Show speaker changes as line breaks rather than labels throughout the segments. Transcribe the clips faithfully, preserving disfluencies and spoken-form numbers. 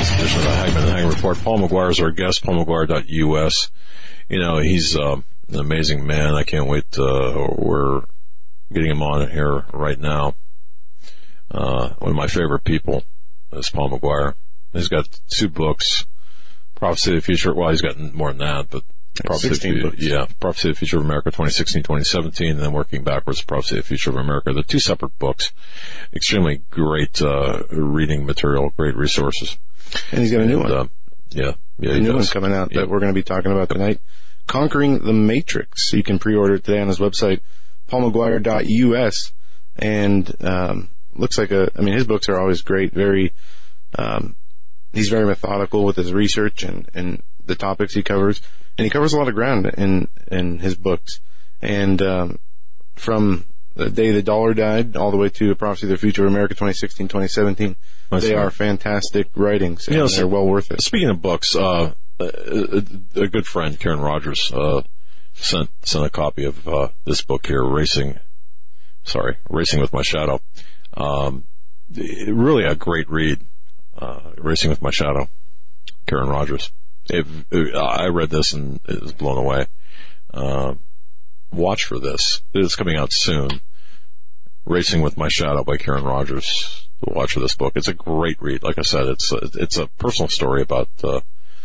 this edition of the Hagmann and Hagmann Report. Paul McGuire is our guest, paul mcguire dot u s. You know, he's uh, an amazing man. I can't wait. Uh, we're getting him on here right now. Uh, one of my favorite people is Paul McGuire. He's got two books, Prophecy of the Future. Well, he's got more than that, but Prophecy
sixteen books.
Yeah, Prophecy of the Future of America twenty sixteen to twenty seventeen, and then working backwards, Prophecy of the Future of America. They're two separate books. Extremely great uh, reading material, great resources.
And he's got a new
and,
one.
Uh, yeah, yeah,
a
he
new
does.
one's coming out
yeah.
that we're going to be talking about tonight. Conquering the Matrix. You can pre-order it today on his website, paul mcguire dot u s. And um, looks like a, I mean, his books are always great. Very, um, he's very methodical with his research and, and the topics he covers. And he covers a lot of ground in, in his books. And um, from the day the dollar died all the way to Prophecy of the Future of America twenty sixteen to twenty seventeen, That's they right. are fantastic writings, and you know, they're well worth it.
Speaking of books, uh, a, a good friend, Karen Rogers, uh, sent sent a copy of uh, this book here, Racing, sorry, Racing with My Shadow. Um, really a great read, uh, Racing with My Shadow, Karen Rogers. It, it, I read this and it was blown away. Uh, watch for this. It's coming out soon. Racing with My Shadow by Karen Rogers. Watch for this book. It's a great read. Like I said, it's a, it's a personal story about uh,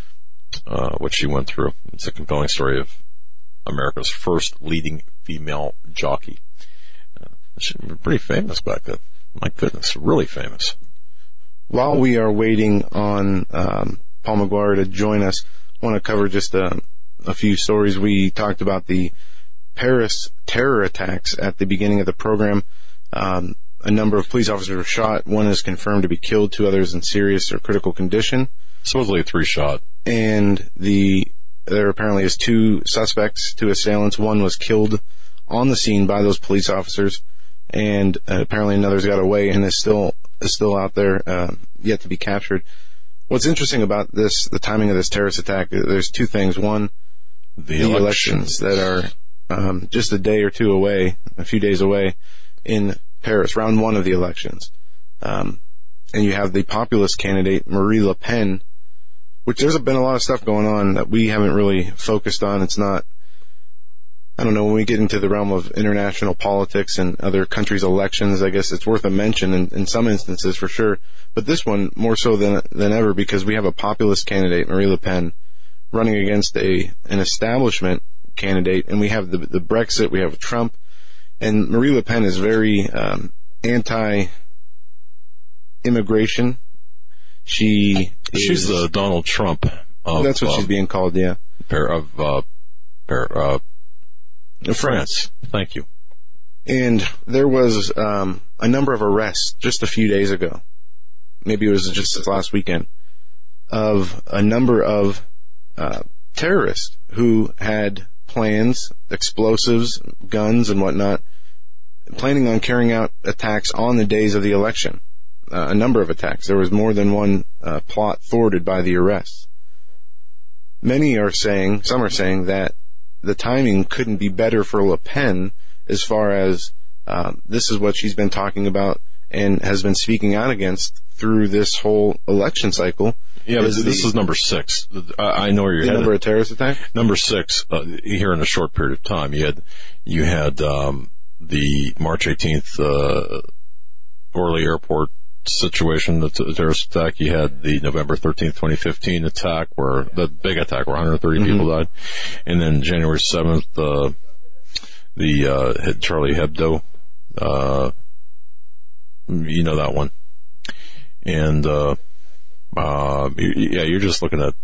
uh, what she went through. It's a compelling story of America's first leading female jockey. Uh, she was pretty famous back then. My goodness, really famous.
While we are waiting on um, Paul McGuire to join us, I want to cover just a, a few stories. We talked about the Paris terror attacks at the beginning of the program. Um, a number of police officers were shot. One is confirmed to be killed, two others in serious or critical condition.
Supposedly three shot.
And the there apparently is two suspects, two assailants. One was killed on the scene by those police officers, and uh, apparently another's got away and is still is still out there, uh, yet to be captured. What's interesting about this, the timing of this terrorist attack, there's two things. One,
the,
the
elections.
elections that are um, just a day or two away, a few days away in Paris, round one of the elections. Um, and you have the populist candidate, Marie Le Pen, which there's been a lot of stuff going on that we haven't really focused on. It's not, I don't know, when we get into the realm of international politics and other countries' elections, I guess it's worth a mention in, in some instances for sure. But this one, more so than than ever, because we have a populist candidate, Marie Le Pen, running against a an establishment candidate, and we have the, the Brexit, we have Trump, and Marie Le Pen is very um, anti-immigration. She
She's
is,
the Donald Trump of...
That's what uh, she's being called, yeah.
Pair of... Uh, pair, uh, France. Thank you.
And there was um, a number of arrests just a few days ago. Maybe it was just this last weekend, of a number of uh, terrorists who had plans, explosives, guns, and whatnot, planning on carrying out attacks on the days of the election. Uh, a number of attacks. There was more than one uh, plot thwarted by the arrests. Many are saying, some are saying that the timing couldn't be better for Le Pen as far as um, this is what she's been talking about and has been speaking out against through this whole election cycle.
Yeah, but this the, is number six. I, I know where you're
the
headed.
Number of terrorist attacks?
Number six, uh, here in a short period of time. You had, you had um, the March eighteenth uh, Orly Airport situation, the t- terrorist attack. You had the November thirteenth, twenty fifteen attack, where the big attack where one hundred thirty mm-hmm. people died. And then January seventh, uh, the uh, Charlie Hebdo, uh, you know that one. And, uh, uh, yeah, you're just looking at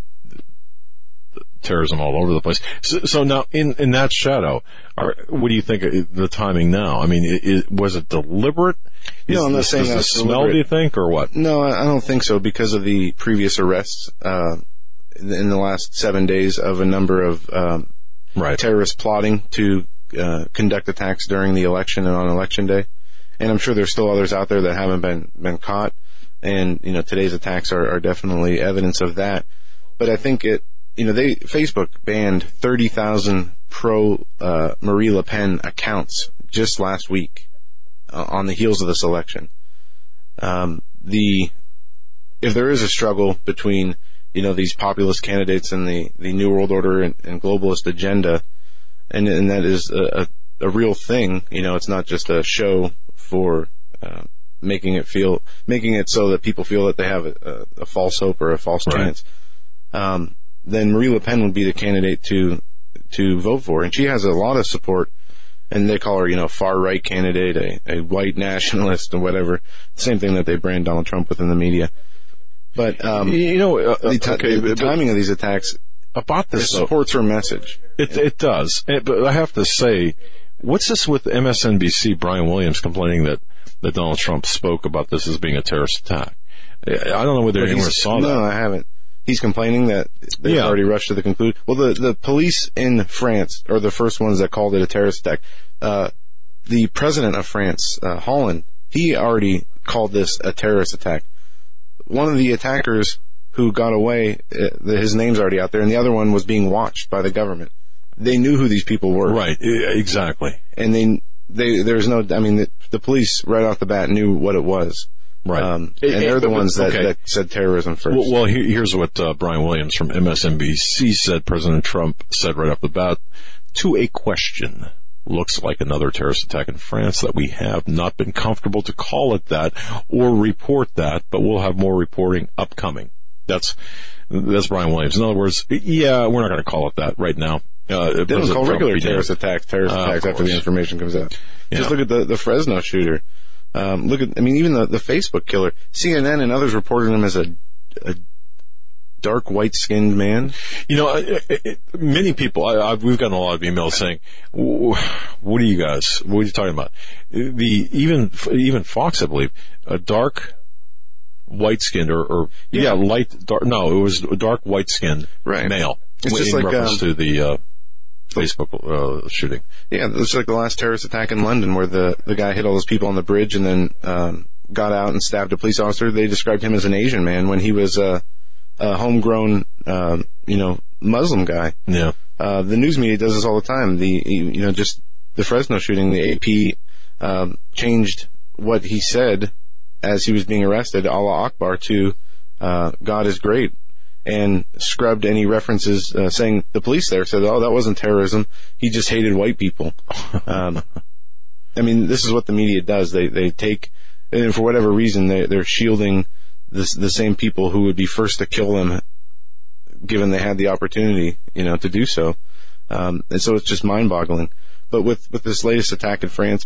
terrorism all over the place. So, so now, in, in that shadow, are, what do you think of the timing now? I mean, it, it, was it deliberate? Is
no, I'm not
this,
saying
does
that's
this smell,
deliberate.
Do you think, or what?
No, I don't think so, because of the previous arrests uh, in the last seven days of a number of um,
right.
terrorists plotting to uh, conduct attacks during the election and on election day. And I'm sure there's still others out there that haven't been, been caught. And, you know, today's attacks are, are definitely evidence of that. But I think it, you know, they, Facebook banned thirty thousand pro, uh, Marie Le Pen accounts just last week, uh, on the heels of this election. Um, the, if there is a struggle between, you know, these populist candidates and the, the New World Order and, and globalist agenda, and, and that is a, a, a real thing, you know, it's not just a show for, uh, making it feel, making it so that people feel that they have a, a, a false hope or a false
Right.
chance, um, then Marie Le Pen would be the candidate to, to vote for. And she has a lot of support, and they call her, you know, far-right candidate, a, a white nationalist or whatever. Same thing that they brand Donald Trump with in the media. But, um,
You know, uh,
the, t-
okay,
the, the
but
timing of these attacks,
about
it
this, though,
supports her message.
It, it does. It, but I have to say, what's this with M S N B C, Brian Williams, complaining that, that Donald Trump spoke about this as being a terrorist attack? I don't know whether
But
anyone
he's-
saw that.
No, I haven't. He's complaining that they've
Yeah.
already rushed to the conclusion. Well, the, the police in France are the first ones that called it a terrorist attack. Uh, the president of France, uh, Holland, he already called this a terrorist attack. One of the attackers who got away, uh, his name's already out there, and the other one was being watched by the government. They knew who these people were.
Right, e- exactly.
And they, they, there's no, I mean, the, the police right off the bat knew what it was.
Right.
Um,
It-
and they're
it-
the ones that,
okay.
that said terrorism first.
Well, well here, here's what uh, Brian Williams from M S N B C said. President Trump said right off the bat, to a question, looks like another terrorist attack in France, that we have not been comfortable to call it that or report that, but we'll have more reporting upcoming. That's that's Brian Williams. In other words, yeah, we're not going to call it that right now. Uh,
They don't call regular terrorist attacks terrorist
Uh, of
attacks after the
course.
information comes out.
Yeah.
Just look at the, the Fresno shooter. Um, look at, I mean, even the, the Facebook killer. C N N and others reported him as a, a dark, white-skinned man.
You know, it, it, many people, I, I've, we've gotten a lot of emails saying, what are you guys, what are you talking about? The, even, even Fox, I believe, a dark, white-skinned or, or yeah.
Yeah.
light, dark, no, it was a dark, white-skinned
Right.
male.
It's just
in
like,
reference
um,
to the, uh, Facebook, uh, shooting.
Yeah, it's like the last terrorist attack in London where the, the guy hit all those people on the bridge and then, um, got out and stabbed a police officer. They described him as an Asian man when he was, uh, a homegrown, um, you know, Muslim guy.
Yeah.
Uh, the news media does this all the time. The, you know, just the Fresno shooting, the A P, um, changed what he said as he was being arrested, Allah Akbar, to, uh, God is great, and scrubbed any references, uh, saying the police there said, oh, that wasn't terrorism. He just hated white people. Um, I mean, this is what the media does. They, they take, and for whatever reason, they, they're shielding the, the same people who would be first to kill them, given they had the opportunity, you know, to do so. Um, and so it's just mind-boggling. But with, with this latest attack in France,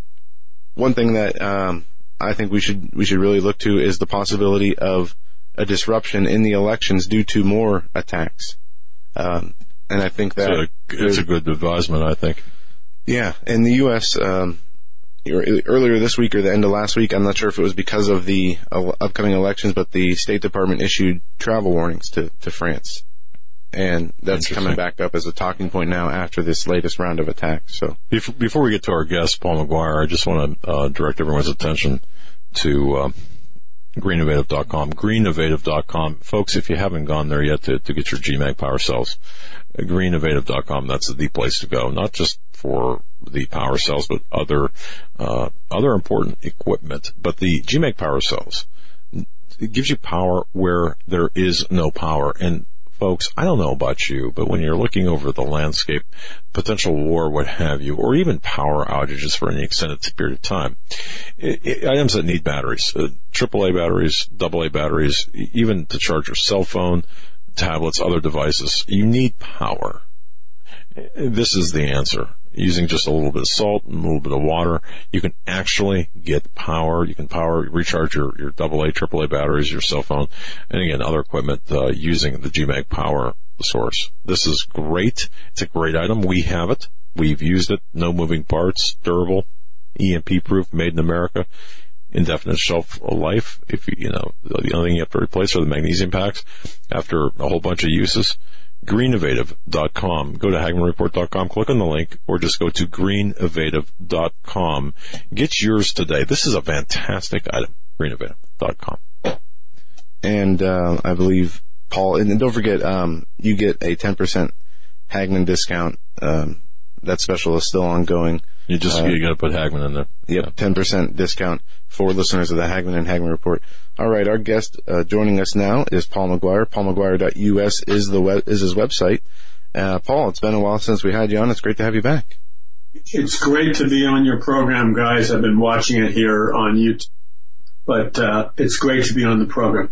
one thing that, um, I think we should, we should really look to is the possibility of a disruption in the elections due to more attacks. Um, and I think that
It's a, it's a good advisement, I think.
yeah, in the U S, um, earlier this week or the end of last week, I'm not sure if it was because of the uh, upcoming elections, but the State Department issued travel warnings to, to France. And that's coming back up as a talking point now after this latest round of attacks. So
Before, before we get to our guest, Paul McGuire, I just want to uh, direct everyone's attention to uh, green innovative dot com. green innovative dot com. Folks, if you haven't gone there yet to, to get your G MAG power cells, uh, green innovative dot com, that's the place to go, not just for the power cells, but other uh, other important equipment. But the G MAG power cells, it gives you power where there is no power. And folks, I don't know about you, but when you're looking over the landscape, potential war, what have you, or even power outages for any extended period of time, it, it, items that need batteries, uh, triple A batteries, double A batteries, even to charge your cell phone, tablets, other devices, you need power. This is the answer. Using just a little bit of salt and a little bit of water, you can actually get power. You can power, recharge your, your double A, triple A batteries, your cell phone, and again, other equipment, uh, using the G MAG power source. This is great. It's a great item. We have it. We've used it. No moving parts, durable, E M P proof, made in America, indefinite shelf life. If you, you know, the only thing you have to replace are the magnesium packs after a whole bunch of uses. green innovative dot com. Go to Hagman Report dot com, click on the link, or just go to green innovative dot com. Get yours today. This is a fantastic item. green innovative dot com.
And uh, I believe, Paul, and don't forget, um, you get a ten percent Hagman discount. Um, that special is still ongoing.
You just, uh, you got to put Hagmann in there.
Yep, yeah. ten percent discount for listeners of the Hagmann and Hagmann Report. All right, our guest uh, joining us now is Paul McGuire. paul mcguire dot u s is the web, is his website. Uh, Paul, it's been a while since we had you on. It's great to have you back.
It's great to be on your program, guys. I've been watching it here on YouTube, but uh, it's great to be on the program.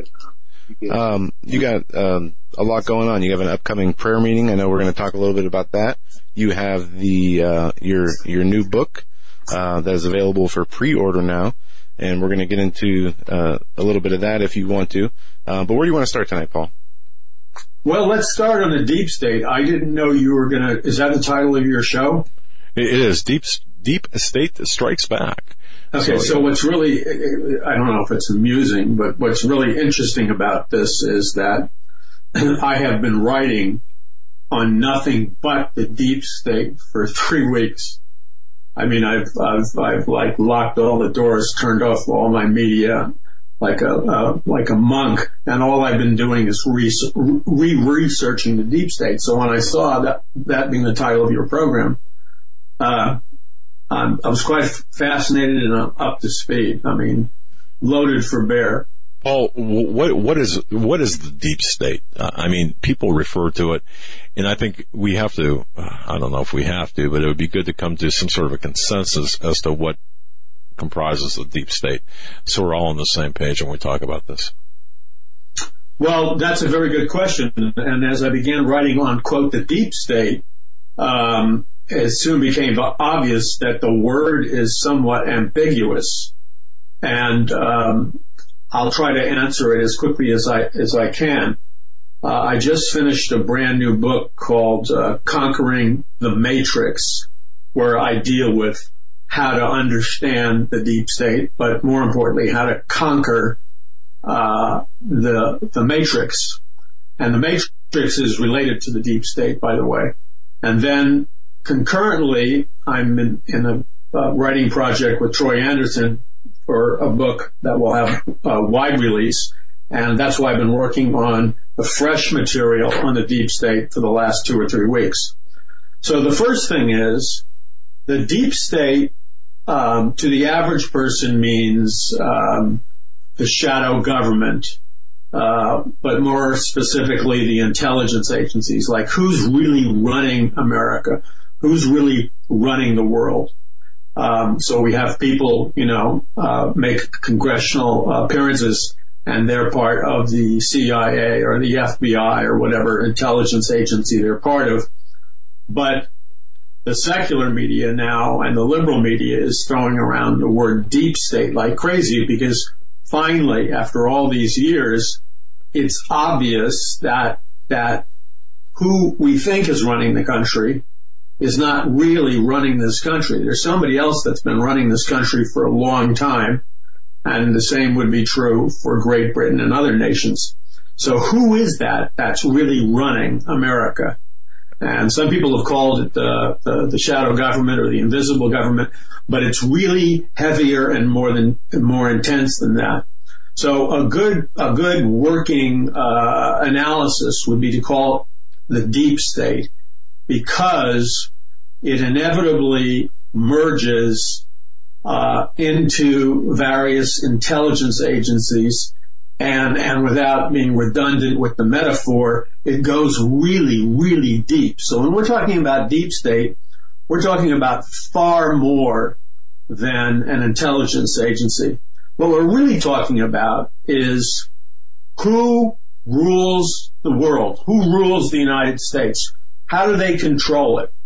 Um, you got um, a lot going on. You have an upcoming prayer meeting. I know we're going to talk a little bit about that. You have the uh, your your new book uh, that is available for pre-order now, and we're going to get into uh, a little bit of that if you want to. Uh, but where do you want to start tonight, Paul?
Well, let's start on the deep state. I didn't know you were going to. Is that the title of your show?
It is Deep Deep State Strikes Back.
Okay, so, so what's really, I don't know if it's amusing, but what's really interesting about this is that I have been writing on nothing but the deep state for three weeks. I mean, I've, I've, I've like locked all the doors, turned off all my media like a, uh, like a monk, and all I've been doing is re-researching the deep state. So when I saw that, that being the title of your program, uh, Um, I was quite fascinated and up to speed. I mean, loaded for bear.
Paul, what what is what is the deep state? Uh, I mean, people refer to it, and I think we have to. Uh, I don't know if we have to, but it would be good to come to some sort of a consensus as to what comprises the deep state, so we're all on the same page when we talk about this.
Well, that's a very good question. And as I began writing on quote the deep state, um, it soon became obvious that the word is somewhat ambiguous, and um, I'll try to answer it as quickly as I as I can. Uh, I just finished a brand new book called uh, Conquering the Matrix, where I deal with how to understand the deep state, but more importantly, how to conquer uh, the the matrix. And the matrix is related to the deep state, by the way. And then concurrently, I'm in, in a uh, writing project with Troy Anderson for a book that will have a wide release, and that's why I've been working on the fresh material on the deep state for the last two or three weeks. So the first thing is, the deep state um, to the average person means um, the shadow government, uh, but more specifically the intelligence agencies, like who's really running America? Who's really running the world? Um, so we have people, you know, uh, make congressional appearances, and they're part of the C I A or the F B I or whatever intelligence agency they're part of. But the secular media now and the liberal media is throwing around the word deep state like crazy, because finally, after all these years, it's obvious that that who we think is running the country is not really running this country. There's somebody else that's been running this country for a long time, and the same would be true for Great Britain and other nations. So who is that that's really running America? And some people have called it the, the, the shadow government or the invisible government, but it's really heavier and more than more intense than that. So a good a good working uh, analysis would be to call it the deep state, because it inevitably merges uh, into various intelligence agencies, and and without being redundant with the metaphor, it goes really, really deep. So when we're talking about deep state, we're talking about far more than an intelligence agency. What we're really talking about is who rules the world, who rules the United States. How do they control it?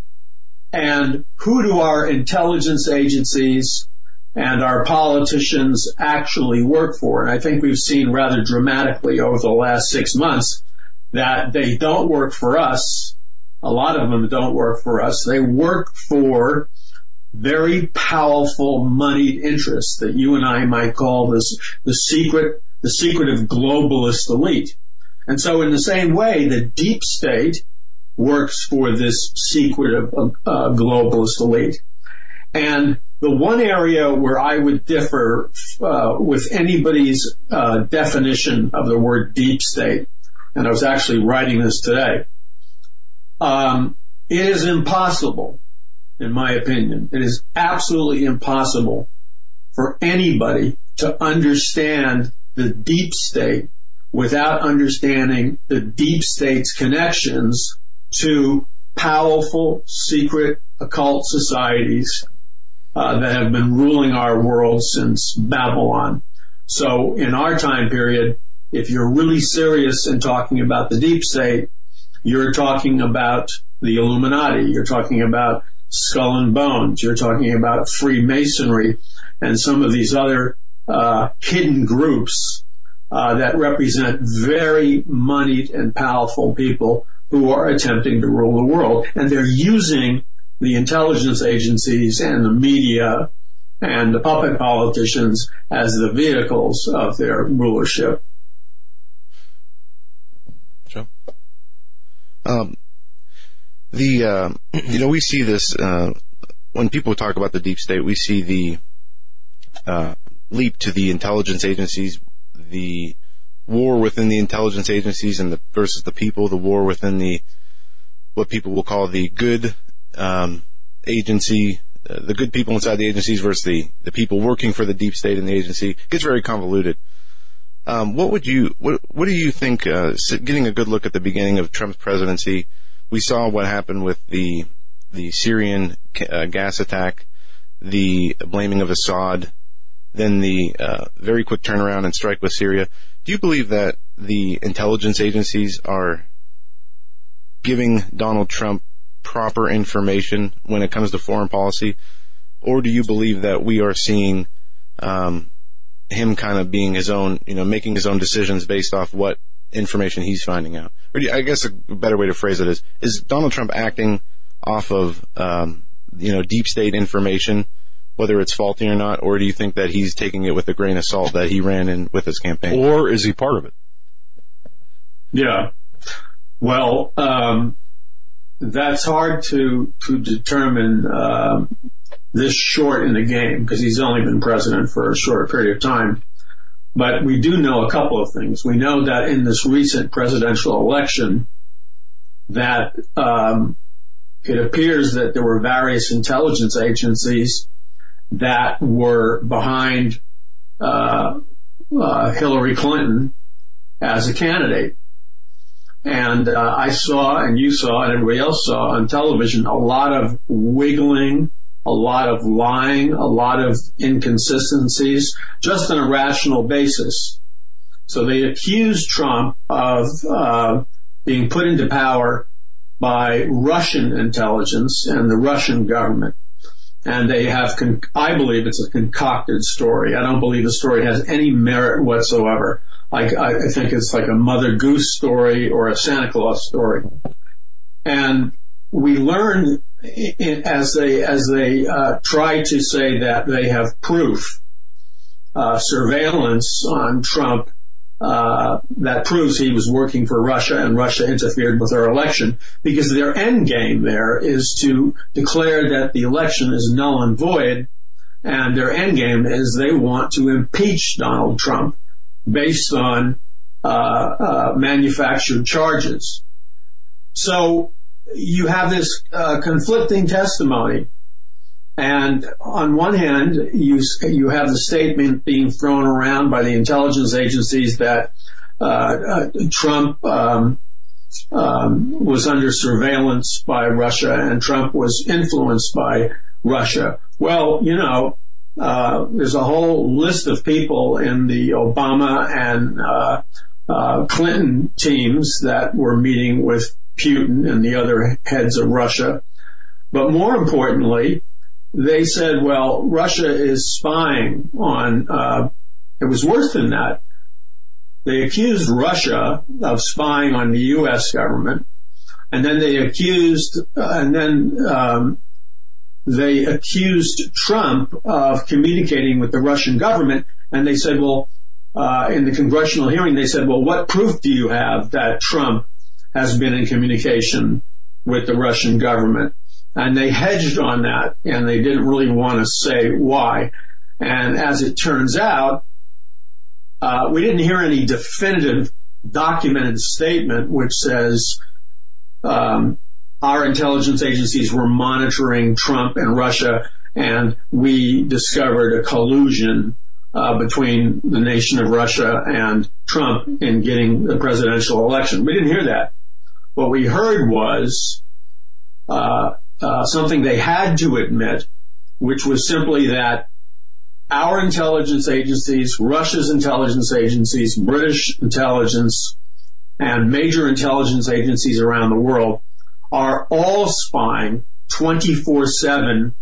And who do our intelligence agencies and our politicians actually work for? And I think we've seen rather dramatically over the last six months that they don't work for us. A lot of them don't work for us. They work for very powerful moneyed interests that you and I might call this the secret, the secretive globalist elite. And so in the same way, the deep state works for this secretive uh, globalist elite. And the one area where I would differ uh, with anybody's uh, definition of the word deep state, and I was actually writing this today, um, it is impossible, in my opinion. It is absolutely impossible for anybody to understand the deep state without understanding the deep state's connections to powerful, secret, occult societies uh, that have been ruling our world since Babylon. So in our time period, if you're really serious in talking about the deep state, you're talking about the Illuminati, you're talking about Skull and Bones, you're talking about Freemasonry, and some of these other uh, hidden groups uh, that represent very moneyed and powerful people who are attempting to rule the world. And they're using the intelligence agencies and the media and the puppet politicians as the vehicles of their rulership.
Sure. Um, the, uh, you know, we see this, uh, when people talk about the deep state, we see the, uh, leap to the intelligence agencies, the war within the intelligence agencies and the versus the people, the war within the, what people will call the good, um, agency, uh, the good people inside the agencies versus the, the people working for the deep state in the agency. It gets very convoluted. Um, what would you, what, what do you think, uh, getting a good look at the beginning of Trump's presidency, we saw what happened with the, the Syrian uh, gas attack, the blaming of Assad, then the, uh, very quick turnaround and strike with Syria. Do you believe that the intelligence agencies are giving Donald Trump proper information when it comes to foreign policy? Or do you believe that we are seeing, um, him kind of being his own, you know, making his own decisions based off what information he's finding out? Or do you, I guess a better way to phrase it is, is Donald Trump acting off of, um, you know, deep state information, whether it's faulty or not, or do you think that he's taking it with a grain of salt that he ran in with his campaign?
Or is he part of it?
Yeah. Well, um, that's hard to, to determine, uh, this short in the game, because he's only been president for a short period of time. But we do know a couple of things. We know that in this recent presidential election, that um, it appears that there were various intelligence agencies that were behind uh, uh, Hillary Clinton as a candidate. And uh, I saw, and you saw, and everybody else saw on television, a lot of wiggling, a lot of lying, a lot of inconsistencies, just on a rational basis. So they accused Trump of uh, being put into power by Russian intelligence and the Russian government. And they have, con- I believe it's a concocted story. I don't believe the story has any merit whatsoever. I, I think it's like a Mother Goose story or a Santa Claus story. And we learn as they as they uh, try to say that they have proof, uh, surveillance on Trump uh, that proves he was working for Russia and Russia interfered with our election, because their end game there is to declare that the election is null and void, and their end game is they want to impeach Donald Trump based on uh, uh, manufactured charges. So you have this uh, conflicting testimony, and on one hand, you you have the statement being thrown around by the intelligence agencies that uh, uh, Trump um, um, was under surveillance by Russia and Trump was influenced by Russia. Well, you know, uh, there's a whole list of people in the Obama and uh, uh, Clinton teams that were meeting with Putin and the other heads of Russia. But more importantly, they said, well, Russia is spying on, uh, it was worse than that. They accused Russia of spying on the U S government, and then they accused, uh, and then, um, they accused Trump of communicating with the Russian government, and they said, well, uh, in the congressional hearing, they said, well, what proof do you have that Trump has been in communication with the Russian government? And they hedged on that, and they didn't really want to say why. And as it turns out, uh, we didn't hear any definitive documented statement which says um, our intelligence agencies were monitoring Trump and Russia, and we discovered a collusion uh, between the nation of Russia and Trump in getting the presidential election. We didn't hear that. What we heard was uh, uh, something they had to admit, which was simply that our intelligence agencies, Russia's intelligence agencies, British intelligence, and major intelligence agencies around the world are all spying twenty-four seven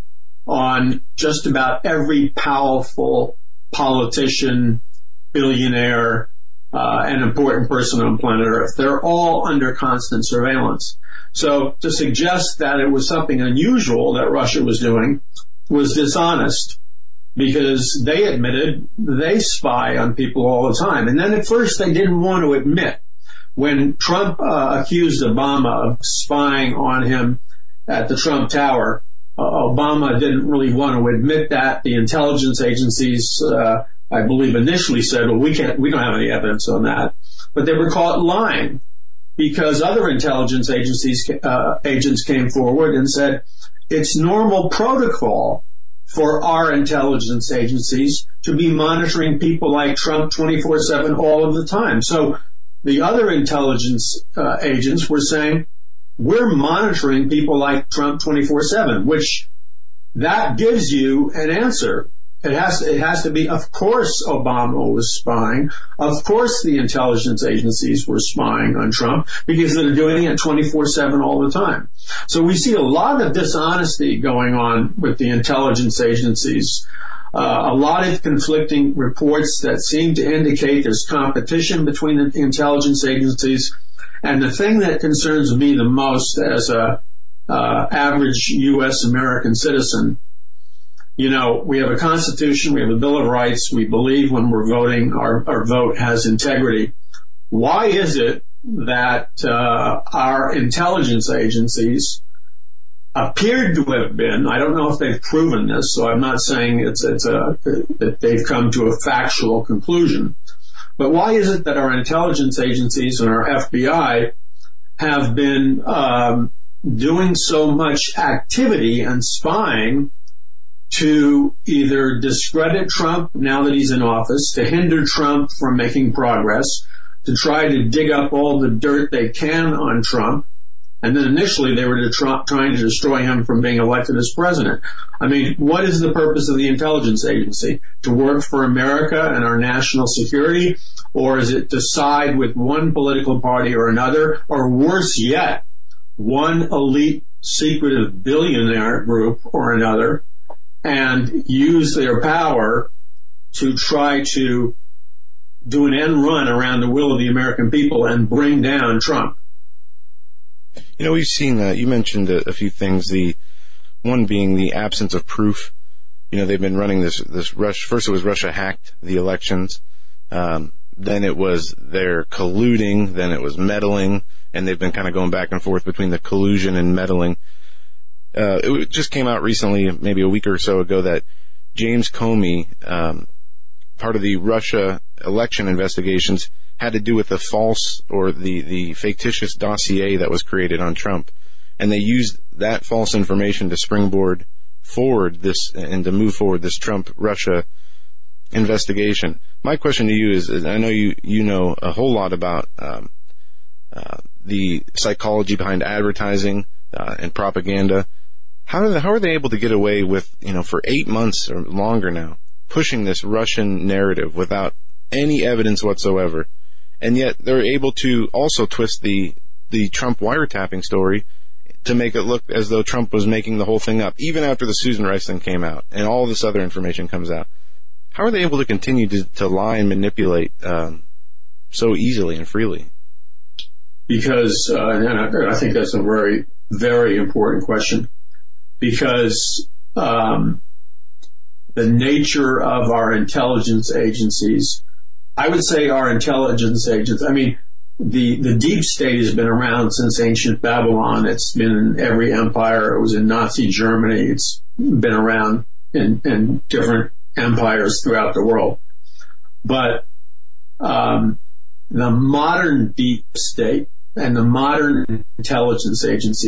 on just about every powerful politician, billionaire, uh, and important person on planet Earth. They're all under constant surveillance. So to suggest that it was something unusual that Russia was doing was dishonest, because they admitted they spy on people all the time. And then at first they didn't want to admit. When Trump uh, accused Obama of spying on him at the Trump Tower, uh, Obama didn't really want to admit that. The intelligence agencies, uh, I believe, initially said, well, we can't, we don't have any evidence on that. But they were caught lying, because other intelligence agencies, uh, agents came forward and said, it's normal protocol for our intelligence agencies to be monitoring people like Trump twenty-four seven all of the time. So the other intelligence uh, agents were saying, we're monitoring people like Trump twenty-four seven, which that gives you an answer. It has, it has to be, of course Obama was spying. Of course the intelligence agencies were spying on Trump, because they're doing it twenty-four seven all the time. So we see a lot of dishonesty going on with the intelligence agencies. Uh, a lot of conflicting reports that seem to indicate there's competition between the intelligence agencies. And the thing that concerns me the most as a uh, average U S American citizen, you know, we have a Constitution, we have a Bill of Rights, we believe when we're voting, our, our vote has integrity. Why is it that uh, our intelligence agencies appeared to have been, I don't know if they've proven this, so I'm not saying it's, it's a, that they've come to a factual conclusion, but why is it that our intelligence agencies and our F B I have been um, doing so much activity and spying to either discredit Trump now that he's in office, to hinder Trump from making progress, to try to dig up all the dirt they can on Trump? And then initially they were to try, trying to destroy him from being elected as president. I mean, what is the purpose of the intelligence agency? To work for America and our national security? Or is it to side with one political party or another? Or worse yet, one elite secretive billionaire group or another, and use their power to try to do an end run around the will of the American people and bring down Trump?
You know, we've seen, uh, you mentioned a, a few things, the one being the absence of proof. You know, they've been running this, this rush. First it was Russia hacked the elections. Um, then it was they're colluding. Then it was meddling. And they've been kind of going back and forth between the collusion and meddling. Uh, it just came out recently, maybe a week or so ago, that James Comey, um, part of the Russia election investigations, had to do with the false or the, the fictitious dossier that was created on Trump. And they used that false information to springboard forward this and to move forward this Trump-Russia investigation. My question to you is, I know you, you know a whole lot about um, uh, the psychology behind advertising uh, and propaganda. How are they, how are they able to get away with, you know, for eight months or longer now, pushing this Russian narrative without any evidence whatsoever? And yet they're able to also twist the, the Trump wiretapping story to make it look as though Trump was making the whole thing up, even after the Susan Rice thing came out and all this other information comes out. How are they able to continue to, to lie and manipulate um, so easily and freely?
Because, uh, and I think that's a very, very important question, because um, the nature of our intelligence agencies, I would say our intelligence agents, I mean, the, the deep state has been around since ancient Babylon. It's been in every empire. It was in Nazi Germany. It's been around in, in different empires throughout the world. But um, the modern deep state and the modern intelligence agencies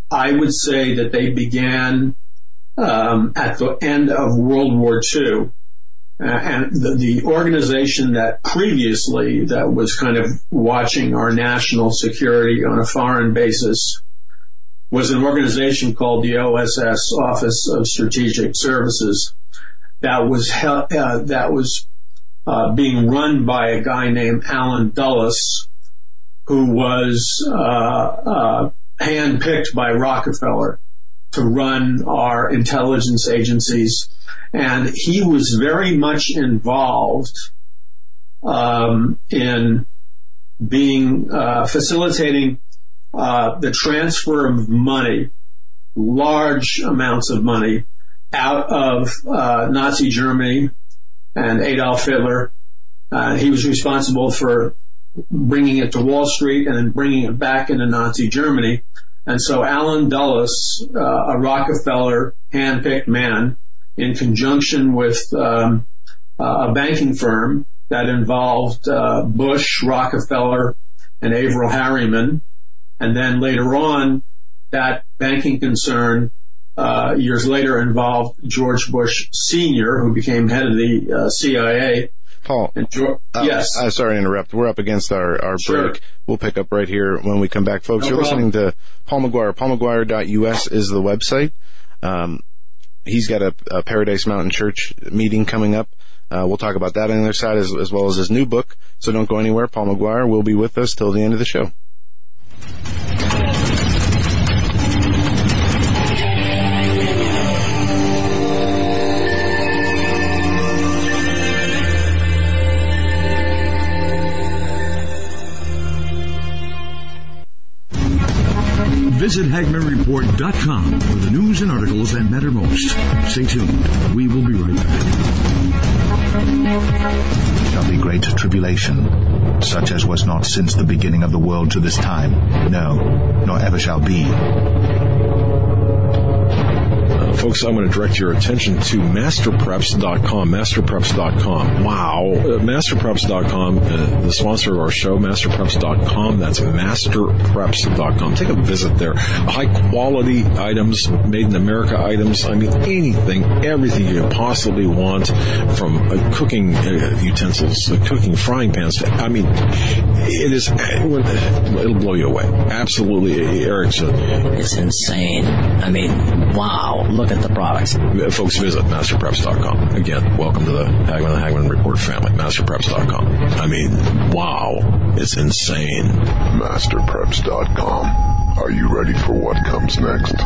I would say that they began um, at the end of World War Two. Uh, and the, the organization that previously that was kind of watching our national security on a foreign basis was an organization called the O S S, Office of Strategic Services, that was uh, that was uh, being run by a guy named Allen Dulles, who was uh, uh, handpicked by Rockefeller to run our intelligence agencies. And he was very much involved um, in being uh, facilitating uh, the transfer of money, large amounts of money, out of uh, Nazi Germany and Adolf Hitler. Uh, he was responsible for bringing it to Wall Street and then bringing it back into Nazi Germany. And so Allen Dulles, uh, a Rockefeller handpicked man, in conjunction with um, uh, a banking firm that involved uh, Bush, Rockefeller, and Averell Harriman. And then later on, that banking concern uh, years later involved George Bush Senior, who became head of the uh, C I A.
Paul,
and George, uh, yes.
I'm sorry to interrupt. We're up against our, our
Sure.
break. We'll pick up right here when we come back. Folks,
No
you're
problem.
listening to Paul McGuire. paul mcguire dot u s is the website. Um, he's got a, a Paradise Mountain Church meeting coming up. Uh, we'll talk about that on the other side as, as well as his new book. So don't go anywhere. Paul McGuire will be with us till the end of the show.
Visit Hagman Report dot com for the news and articles that matter most. Stay tuned. We will be right back.
Shall be great tribulation, such as was not since the beginning of the world to this time, no, nor ever shall be.
Folks, I'm going to direct your attention to master preps dot com, master preps dot com. Wow. Uh, master preps dot com, uh, the sponsor of our show, master preps dot com. That's master preps dot com. Take a visit there. High-quality items, made-in-America items. I mean, anything, everything you could possibly want, from uh, cooking uh, utensils, uh, cooking frying pans. To, I mean, it is, it'll blow you away. Absolutely, Eric's. Uh,
It's insane. I mean, wow. Look at the products.
Folks, visit master preps dot com. Again, welcome to the Hagman and Hagman Report family, master preps dot com. I mean, wow, it's insane.
master preps dot com. Are you ready for what comes next?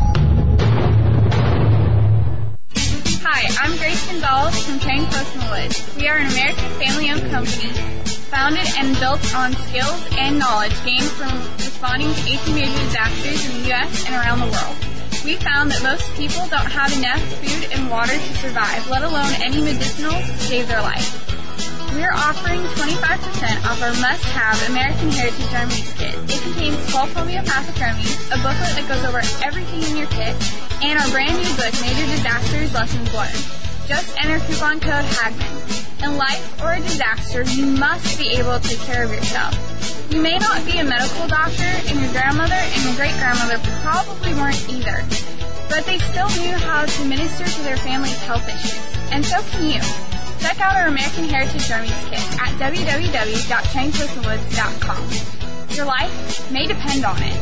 Hi, I'm Grace Gonzalez from Train Close in the Woods. We are an American family-owned company, founded and built on skills and knowledge gained from responding to eighteen major disasters in the U S and around the world. We found that most people don't have enough food and water to survive, let alone any medicinals to save their life. We're offering twenty-five percent off our must-have American Heritage Remedies kit. It contains twelve homeopathic remedies, a booklet that goes over everything in your kit, and our brand new book, Major Disasters Lessons Learned. Just enter coupon code HAGMAN. In life or a disaster, you must be able to take care of yourself. You may not be a medical doctor, and your grandmother and your great-grandmother probably weren't either, but they still knew how to minister to their family's health issues. And so can you. Check out our American Heritage Remedies kit at w w w dot train close in the woods dot com. Your life may depend on it.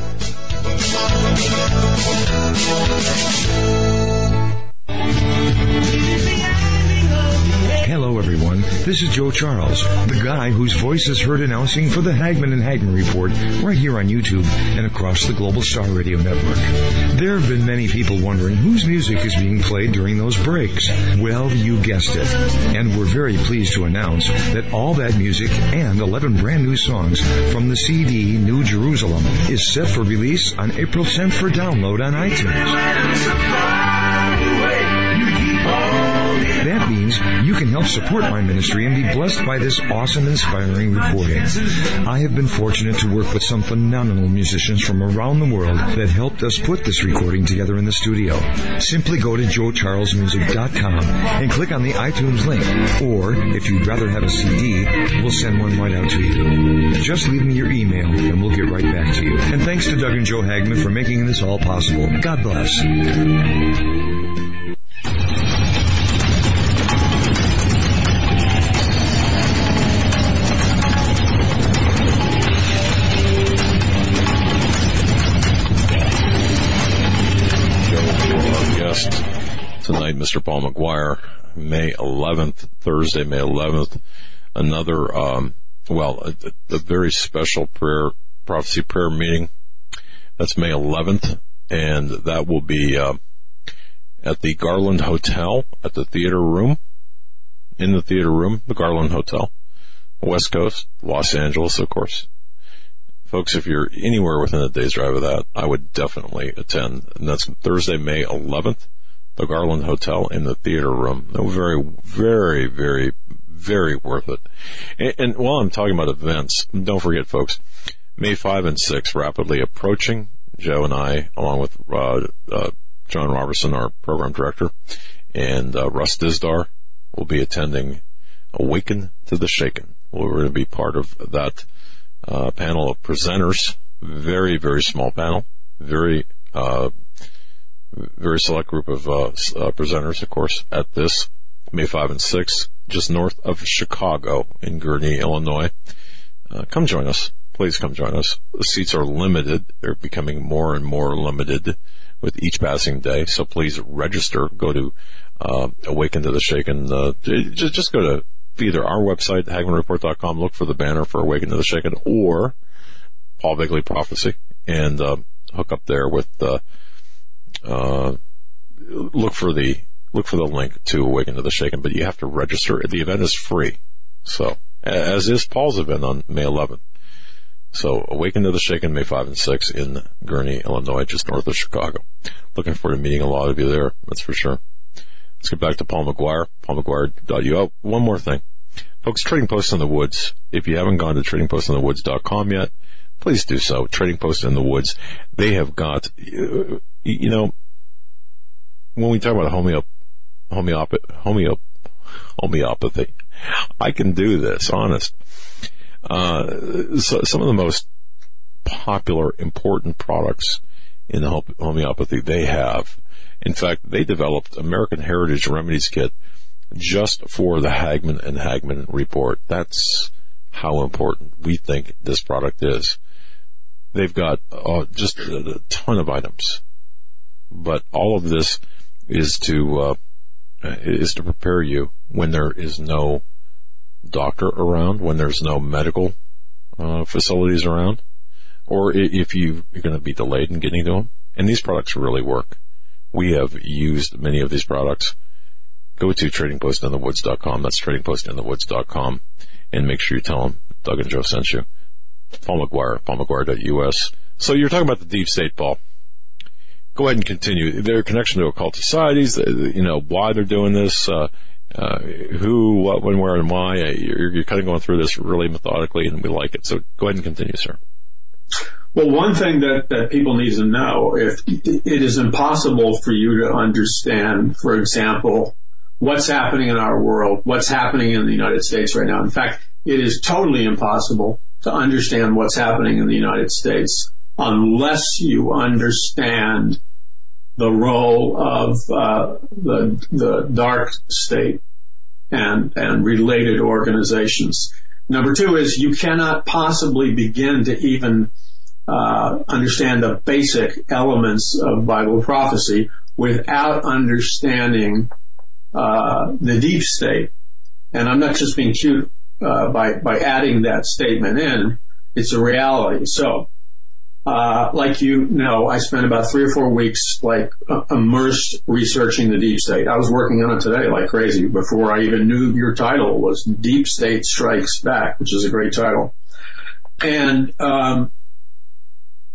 Hello, everyone. This is Joe Charles, the guy whose voice is heard announcing for the Hagman and Hagman Report right here on YouTube and across the Global Star Radio Network. There have been many people wondering whose music is being played during those breaks. Well, you guessed it. And we're very pleased to announce that all that music and eleven brand new songs from the C D New Jerusalem is set for release on April tenth for download on iTunes. That that means you can help support my ministry and be blessed by this awesome, inspiring reporting. I have been fortunate to work with some phenomenal musicians from around the world that helped us put this recording together in the studio. Simply go to joe charles music dot com and click on the iTunes link. Or, if you'd rather have a C D, we'll send one right out to you. Just leave me your email and we'll get right back to you. And thanks to Doug and Joe Hagman for making this all possible. God bless.
Tonight, Mister Paul McGuire, May eleventh, Thursday, May eleventh, another, um, well, a, a very special prayer, prophecy prayer meeting. That's May eleventh, and that will be uh, at the Garland Hotel, at the theater room, in the theater room, the Garland Hotel, West Coast, Los Angeles, of course. Folks, if you're anywhere within a day's drive of that, I would definitely attend, and that's Thursday, May eleventh. The Garland Hotel in the theater room. They're very, very, very, very worth it. And, and while I'm talking about events, don't forget, folks, May fifth and sixth rapidly approaching. Joe and I, along with uh, uh, John Robertson, our program director, and uh, Russ Dizdar, will be attending Awaken to the Shaken. We're going to be part of that uh, panel of presenters. Very, very small panel. Very uh very select group of uh, uh, presenters, of course, at this May fifth and sixth, just north of Chicago in Gurnee, Illinois. Uh, come join us. Please come join us. The seats are limited. They're becoming more and more limited with each passing day. So please register. Go to uh, Awaken to the Shaken. Uh, just, just go to either our website, hagman report dot com, look for the banner for Awaken to the Shaken, or Paul Bigley Prophecy, and uh, hook up there with uh, Uh, look for the look for the link to Awaken to the Shaken, but you have to register. The event is free, so as is Paul's event on May eleventh. So Awaken to the Shaken, May fifth and sixth in Gurnee, Illinois, just north of Chicago. Looking forward to meeting a lot of you there, that's for sure. Let's get back to Paul McGuire, paul mcguire dot u. Oh, one more thing, folks. Trading Post in the Woods. If you haven't gone to trading post in the woods dot com yet, please do so. Trading Post in the Woods. They have got. Uh, You know, when we talk about homeo, homeopathy, homeo, homeopathy, I can do this, honest. Uh, so some of the most popular, important products in the homeopathy they have. In fact, they developed American Heritage Remedies Kit just for the Hagman and Hagman report. That's how important we think this product is. They've got uh, just a, a ton of items. But all of this is to uh, is to prepare you when there is no doctor around, when there's no medical uh, facilities around, or if you, you're going to be delayed in getting to them. And these products really work. We have used many of these products. Go to trading post in the woods dot com. That's trading post in the woods dot com, and make sure you tell them Doug and Joe sent you. Paul McGuire, paul mcguire dot u s. So you're talking about the deep state, Paul. Go ahead and continue. Their connection to occult societies, you know, why they're doing this, uh, uh, who, what, when, where, and why. You're, you're kind of going through this really methodically, and we like it. So go ahead and continue, sir.
Well, one thing that, that people need to know, if it is impossible for you to understand, for example, what's happening in our world, what's happening in the United States right now. In fact, it is totally impossible to understand what's happening in the United States unless you understand the role of uh, the the dark state and and related organizations. Number two is you cannot possibly begin to even uh, understand the basic elements of Bible prophecy without understanding uh, the deep state. And I'm not just being cute uh, by by adding that statement in. It's a reality. So. Uh, like you know, I spent about three or four weeks, like, uh, immersed researching the deep state. I was working on it today like crazy before I even knew your title was Deep State Strikes Back, which is a great title. And, um,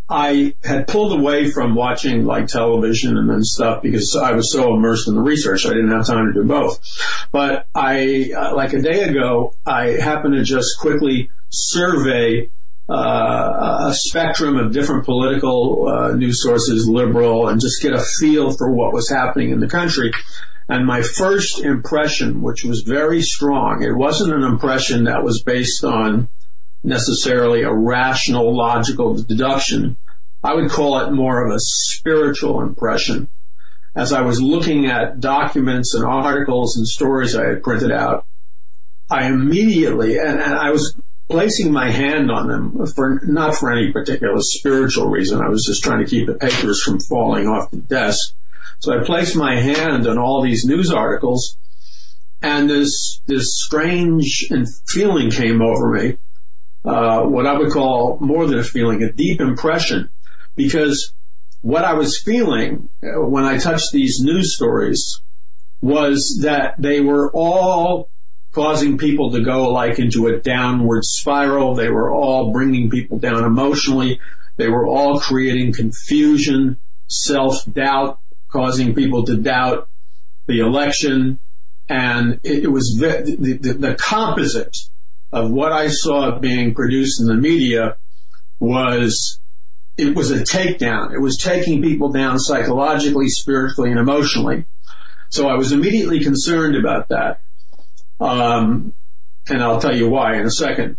I had pulled away from watching like television and then stuff because I was so immersed in the research. I didn't have time to do both. But I, uh, like a day ago, I happened to just quickly survey uh, a spectrum of different political uh, news sources, liberal, and just get a feel for what was happening in the country. And my first impression, which was very strong, it wasn't an impression that was based on necessarily a rational, logical deduction. I would call it more of a spiritual impression. As I was looking at documents and articles and stories I had printed out, I immediately, and, and I was placing my hand on them for not for any particular spiritual reason. I was just trying to keep the papers from falling off the desk. So I placed my hand on all these news articles, and this this strange feeling came over me. Uh, what I would call more than a feeling, a deep impression, because what I was feeling when I touched these news stories was that they were all causing people to go like into a downward spiral. They were all bringing people down emotionally. They were all creating confusion, self-doubt, causing people to doubt the election. And it, it was the, the, the composite of what I saw being produced in the media was, it was a takedown. It was taking people down psychologically, spiritually, and emotionally. So I was immediately concerned about that. Um, and I'll tell you why in a second.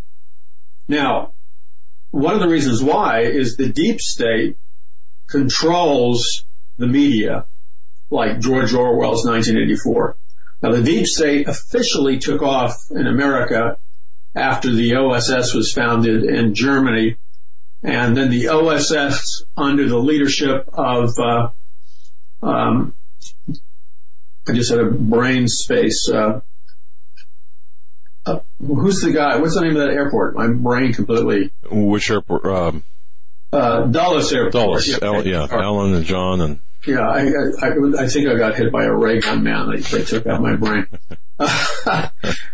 Now, one of the reasons why is the deep state controls the media, like George Orwell's nineteen eighty-four. Now, the deep state officially took off in America after the O S S was founded in Germany, and then the O S S, under the leadership of, uh, um, I just had a brain space. Uh, uh, who's the guy? What's the name of that airport? My brain completely.
Which airport? Um,
uh, Dulles Airport.
Dulles.
Yeah,
Al- yeah. Alan and John and.
Yeah, I, I, I think I got hit by a ray gun man. They, they took out my brain. uh,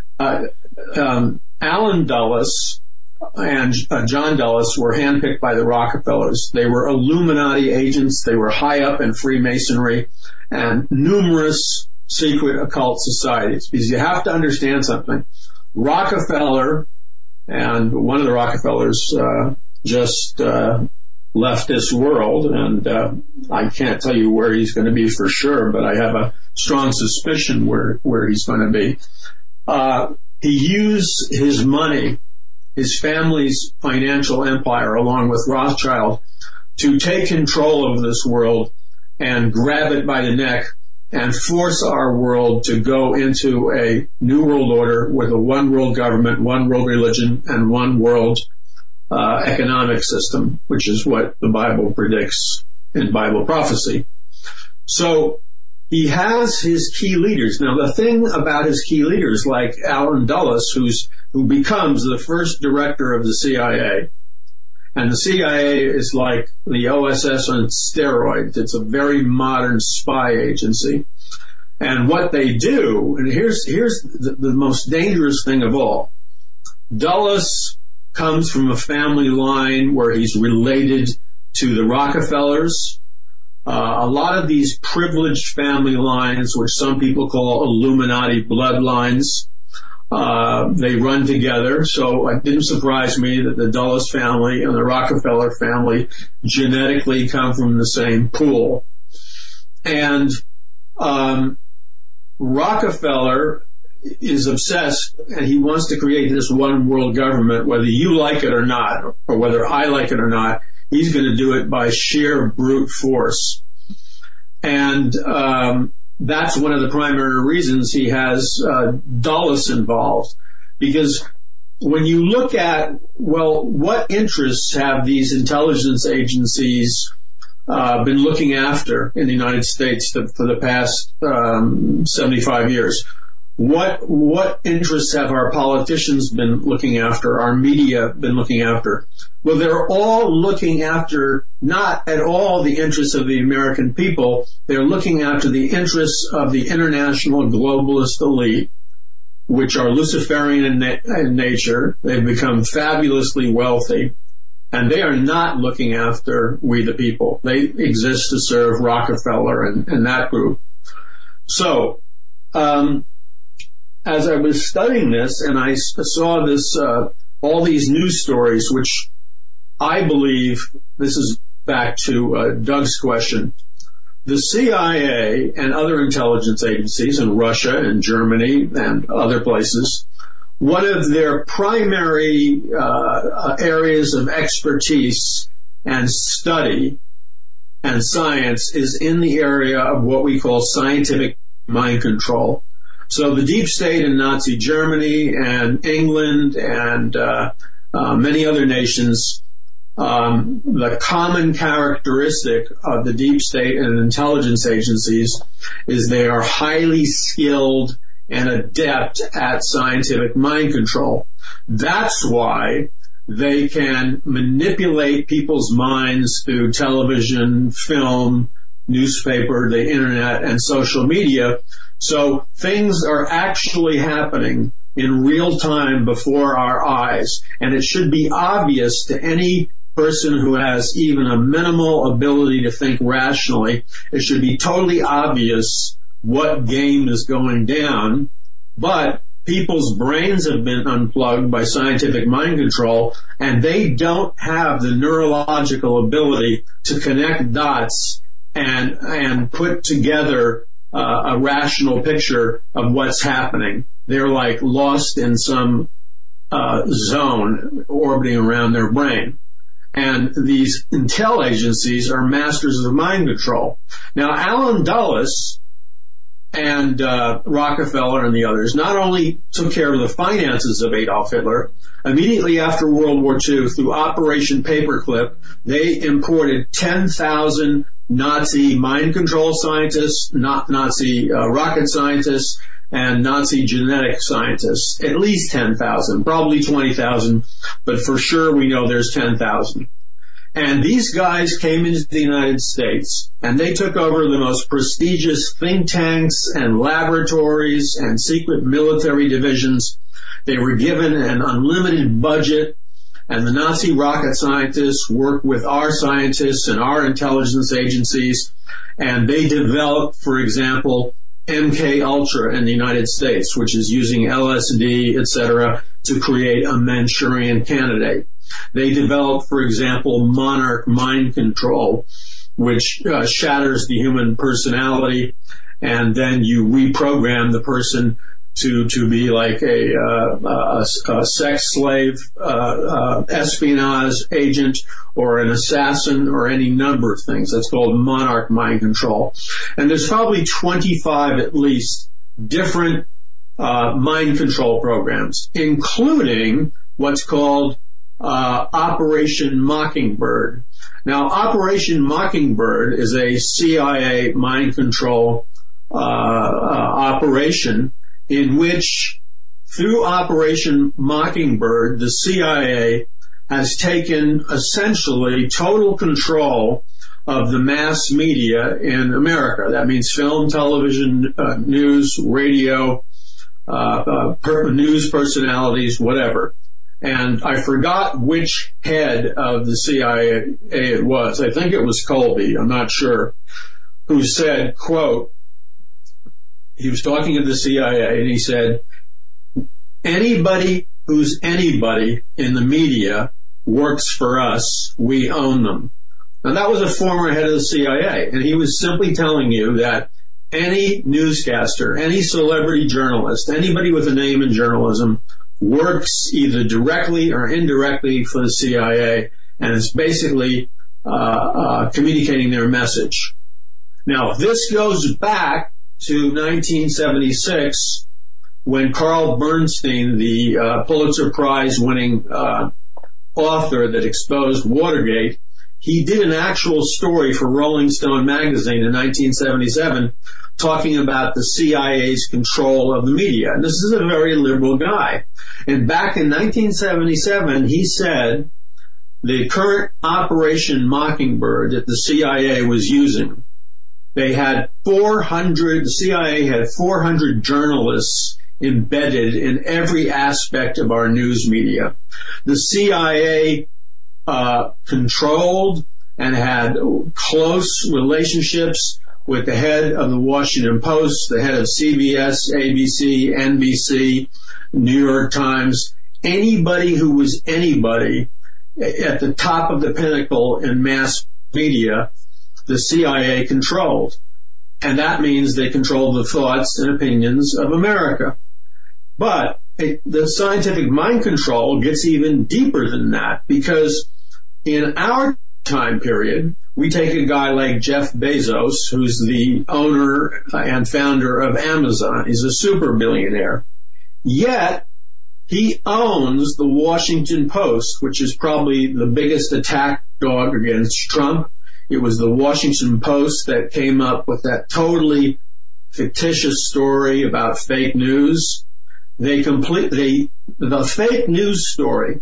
um, Alan Dulles and uh, John Dulles were handpicked by the Rockefellers. They were Illuminati agents. They were high up in Freemasonry and numerous secret occult societies. Because you have to understand something. Rockefeller and one of the Rockefellers uh, just uh, left this world, and uh, I can't tell you where he's going to be for sure, but I have a strong suspicion where, where he's going to be. Uh, he used his money, his family's financial empire, along with Rothschild, to take control of this world and grab it by the neck and force our world to go into a new world order with a one world government, one world religion, and one world uh, economic system, which is what the Bible predicts in Bible prophecy. So he has his key leaders. Now, the thing about his key leaders, like Alan Dulles, who's who becomes the first director of the C I A, and the C I A is like the O S S on steroids. It's a very modern spy agency. And what they do, and here's here's the, the most dangerous thing of all. Dulles comes from a family line where he's related to the Rockefellers. Uh, a lot of these privileged family lines, which some people call Illuminati bloodlines, uh, they run together. So it didn't surprise me that the Dulles family and the Rockefeller family genetically come from the same pool. And um, Rockefeller is obsessed, and he wants to create this one world government, whether you like it or not, or whether I like it or not. He's going to do it by sheer brute force. And um, that's one of the primary reasons he has uh, Dulles involved. Because when you look at, well, what interests have these intelligence agencies uh, been looking after in the United States for the past um, seventy-five years? What what interests have our politicians been looking after, our media been looking after? Well, they're all looking after not at all the interests of the American people. They're looking after the interests of the international globalist elite, which are Luciferian in, na- in nature. They've become fabulously wealthy. And they are not looking after we the people. They exist to serve Rockefeller and, and that group. So, um, as I was studying this and I saw this, uh, all these news stories, which I believe, this is back to uh, Doug's question, the C I A and other intelligence agencies in Russia and Germany and other places, one of their primary uh, areas of expertise and study and science is in the area of what we call scientific mind control. So the deep state in Nazi Germany and England and uh, uh, many other nations, um, the common characteristic of the deep state and intelligence agencies is they are highly skilled and adept at scientific mind control. That's why they can manipulate people's minds through television, film, newspaper, the internet, and social media. So things are actually happening in real time before our eyes. And it should be obvious to any person who has even a minimal ability to think rationally. It should be totally obvious what game is going down, but people's brains have been unplugged by scientific mind control, and they don't have the neurological ability to connect dots and and put together uh, a rational picture of what's happening. They're like lost in some uh, zone orbiting around their brain. And these intel agencies are masters of mind control. Now, Alan Dulles and uh, Rockefeller and the others not only took care of the finances of Adolf Hitler, immediately after World War Two, through Operation Paperclip, they imported ten thousand Nazi mind control scientists, not Nazi uh, rocket scientists, and Nazi genetic scientists. At least ten thousand, probably twenty thousand, but for sure we know there's ten thousand. And these guys came into the United States, and they took over the most prestigious think tanks and laboratories and secret military divisions. They were given an unlimited budget, and the Nazi rocket scientists worked with our scientists and our intelligence agencies, and they developed, for example, M K Ultra in the United States, which is using L S D, et cetera, to create a Manchurian candidate. They developed, for example, monarch mind control, which uh, shatters the human personality, and then you reprogram the person to to be like a, uh, a, a sex slave, uh, uh, espionage agent, or an assassin, or any number of things. That's called monarch mind control. And there's probably twenty-five at least different uh, mind control programs, including what's called uh, Operation Mockingbird. Now, Operation Mockingbird is a C I A mind control uh, uh, operation in which, through Operation Mockingbird, the C I A has taken essentially total control of the mass media in America. That means film, television, uh, news, radio, uh, uh, per- news personalities, whatever. And I forgot which head of the C I A it was. I think it was Colby, I'm not sure, who said, quote, he was talking to the C I A, and he said, anybody who's anybody in the media works for us. We own them. Now, that was a former head of the C I A, and he was simply telling you that any newscaster, any celebrity journalist, anybody with a name in journalism works either directly or indirectly for the C I A, and is basically uh, uh, communicating their message. Now, this goes back to nineteen seventy-six, when Carl Bernstein, the uh, Pulitzer Prize-winning uh, author that exposed Watergate, he did an actual story for Rolling Stone magazine in nineteen seventy-seven talking about the C I A's control of the media. And this is a very liberal guy. And back in nineteen seventy-seven, he said the current Operation Mockingbird that the C I A was using, they had four hundred, the C I A had four hundred journalists embedded in every aspect of our news media. The C I A uh, controlled and had close relationships with the head of the Washington Post, the head of C B S, A B C, N B C, New York Times, anybody who was anybody at the top of the pinnacle in mass media, the C I A controlled. And that means they control the thoughts and opinions of America. But it, the scientific mind control gets even deeper than that, because in our time period, we take a guy like Jeff Bezos, who's the owner and founder of Amazon. He's a super billionaire. Yet, he owns the Washington Post, which is probably the biggest attack dog against Trump. It was the Washington Post that came up with that totally fictitious story about fake news. They completely, the fake news story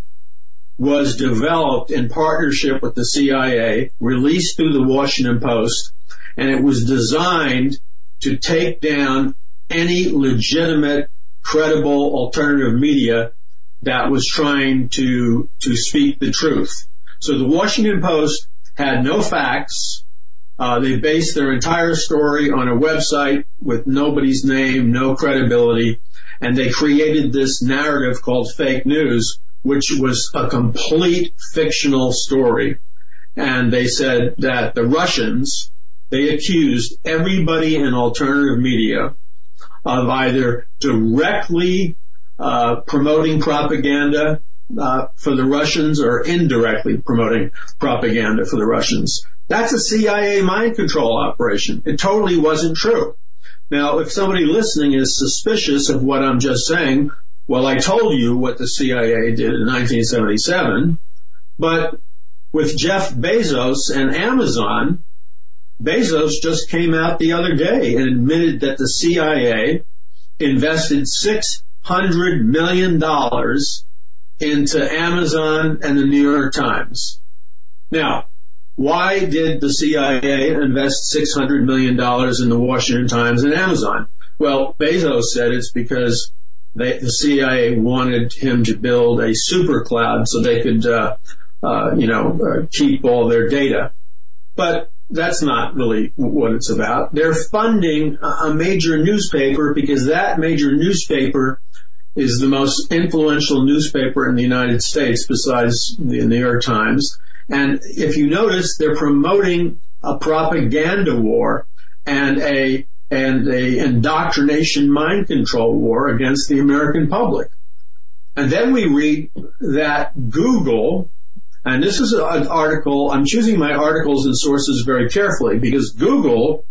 was developed in partnership with the C I A, released through the Washington Post, and it was designed to take down any legitimate, credible alternative media that was trying to to speak the truth. So the Washington Post had no facts. Uh, they based their entire story on a website with nobody's name, no credibility, and they created this narrative called fake news, which was a complete fictional story. And they said that the Russians, they accused everybody in alternative media of either directly uh, promoting propaganda uh, for the Russians or indirectly promoting propaganda for the Russians. That's a C I A mind control operation. It totally wasn't true. Now, if somebody listening is suspicious of what I'm just saying, well, I told you what the C I A did in nineteen seventy-seven, but with Jeff Bezos and Amazon, Bezos just came out the other day and admitted that the C I A invested six hundred million dollars into Amazon and the New York Times. Now, why did the C I A invest six hundred million dollars in the Washington Times and Amazon? Well, Bezos said it's because they, the C I A wanted him to build a super cloud so they could, uh, uh, you know, uh, keep all their data. But that's not really what it's about. They're funding a major newspaper because that major newspaper is the most influential newspaper in the United States besides the New York Times. And if you notice, they're promoting a propaganda war and a and a indoctrination mind control war against the American public. And then we read that Google, and this is an article, I'm choosing my articles and sources very carefully because Google,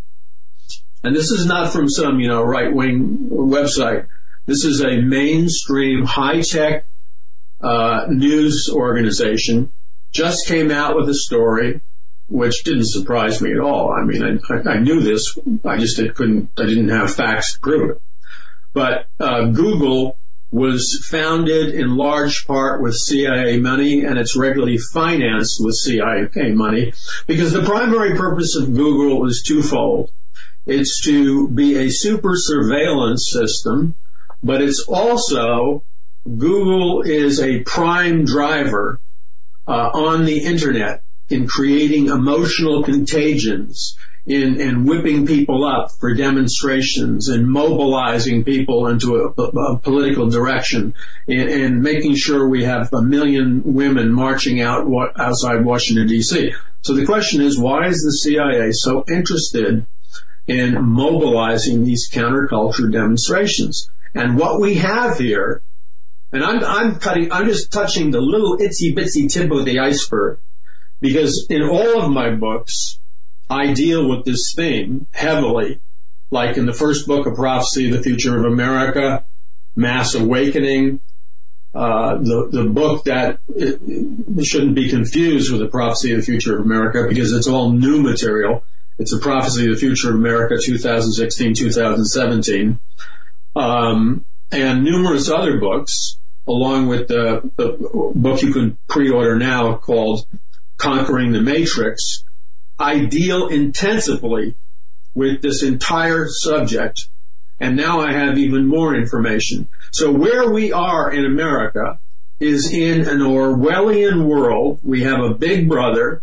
and this is not from some, you know, right-wing website, this is a mainstream high-tech uh, news organization, just came out with a story which didn't surprise me at all. I mean, I, I knew this, I just did, couldn't, I didn't have facts to prove it. But uh, Google was founded in large part with C I A money, and it's regularly financed with C I A money, because the primary purpose of Google is twofold. It's to be a super surveillance system, but it's also, Google is a prime driver uh, on the internet in creating emotional contagions, in, in whipping people up for demonstrations, and mobilizing people into a, a political direction, and, and making sure we have a million women marching out wa- outside Washington, D C. So the question is, why is the C I A so interested in mobilizing these counterculture demonstrations? And what we have here, and I'm, I'm cutting, I'm just touching the little itsy bitsy tip of the iceberg, because in all of my books, I deal with this theme heavily, like in the first book of Prophecy, The Future of America, Mass Awakening, uh, the, the book that it, it shouldn't be confused with the Prophecy of the Future of America because it's all new material. It's a Prophecy of the Future of America, twenty sixteen to twenty seventeen, um, and numerous other books, along with the, the book you can pre-order now called Conquering the Matrix. I deal intensively with this entire subject, and now I have even more information. So where we are in America is in an Orwellian world. We have a big brother,